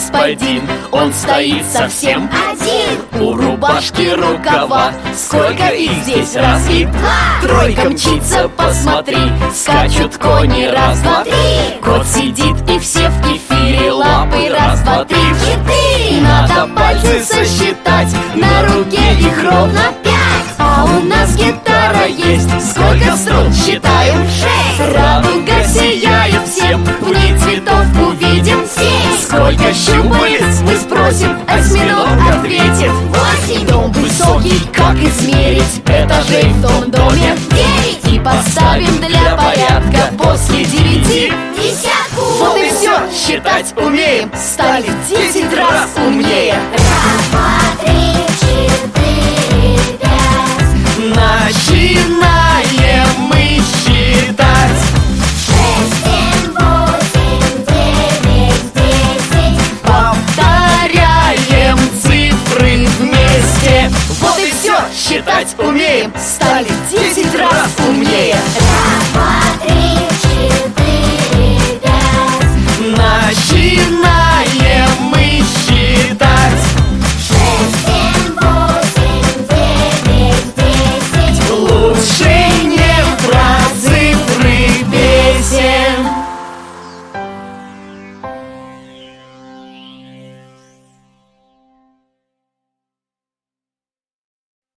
господин. Он стоит совсем один. у рубашки рукава. Сколько их здесь? Раз и два. Тройка мчится, посмотри, скачут кони, раз, два, три. Кот сидит и все в кефире, лапы, раз, два, три, четыре. Надо пальцы сосчитать, на руке их ровно 5. А у нас гитара есть, сколько струн? Считаем 6. Радуга сияет всем, в ней цветов увидим 7. Сколько щупалец? Мы спросим, осьминог ответит 8. Дом высокий, как измерить? Этажей в том доме 9. И поставим для порядка после 9 Десятку. Вот и все, считать умеем, стали в 10 раз умнее. Раз, два,